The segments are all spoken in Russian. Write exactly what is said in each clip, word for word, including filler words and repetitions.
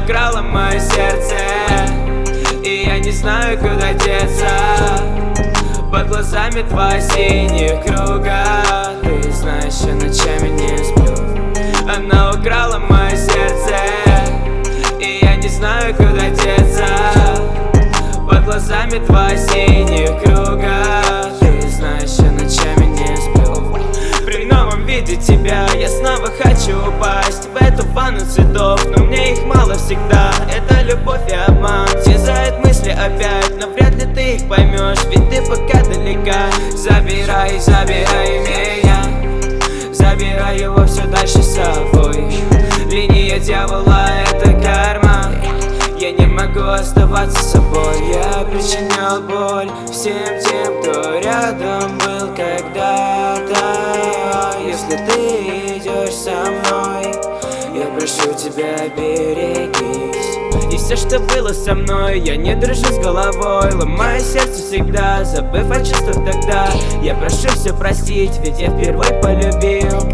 украла мое сердце, и я не знаю, куда деться. Под глазами два синих круга, ты знаешь, я ночами не сплю. Она украла мое сердце, и я не знаю, куда деться. Под глазами два синих круга, ты знаешь, я ночами не сплю. При новом виде тебя я снова хочу упасть в эту ванну цветов, но мне их мало всегда. Это любовь и обман, терзают мысли опять, но вряд ли ты их поймешь, ведь ты пока далека. Забирай, забирай меня, забирай его все дальше с собой. Линия дьявола — это карма, я не могу оставаться собой. Я причинял боль всем тем, кто рядом был когда-то. Если ты идешь со мной, я прошу тебя, берегись. И все, что было со мной, я не дружу с головой. Ломаю сердце всегда, забыв о чувствах тогда. Я прошу все простить, ведь я впервые полюбил.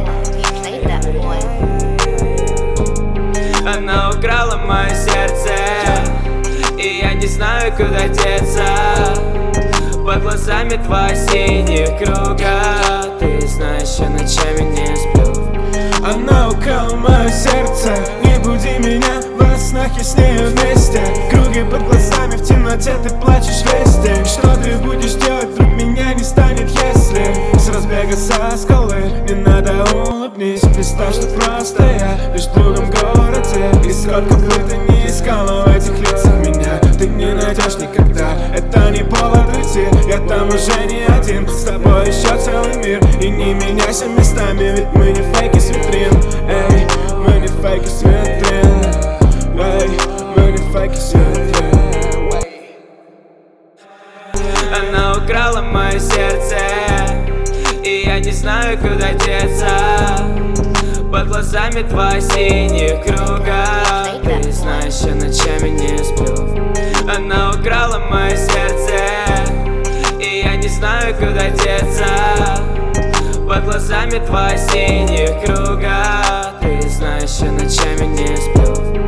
Она украла мое сердце, и я не знаю, куда деться. Под глазами два синих круга, ты знаешь, я ночами не сплю. Она украла мое сердце, не буди меня во снах, я с нею вместе. Круги под глазами, в темноте ты плачешь весь день. Что ты будешь делать, вдруг меня не станет, если с разбега со скалы. Не надо, улыбнись, представь, что просто я лишь в другом городе. И сколько бы ты ни искала в этих лицах меня, ты не найдешь никогда. Это не повод уйти, я там уже не один. С тобой еще целый мир, и не меняйся местами, ведь мы не фейки с витрин. Эй, мы не фейки с витрин. Эй, мы не фейки с витрин. Она украла мое сердце, и я не знаю, куда деться. Под глазами два синих круга, ты знаешь, я ночами не сплю. Она украла мое сердце, и я не знаю, куда деться. Под глазами два синих круга, ты знаешь, я ночами не сплю.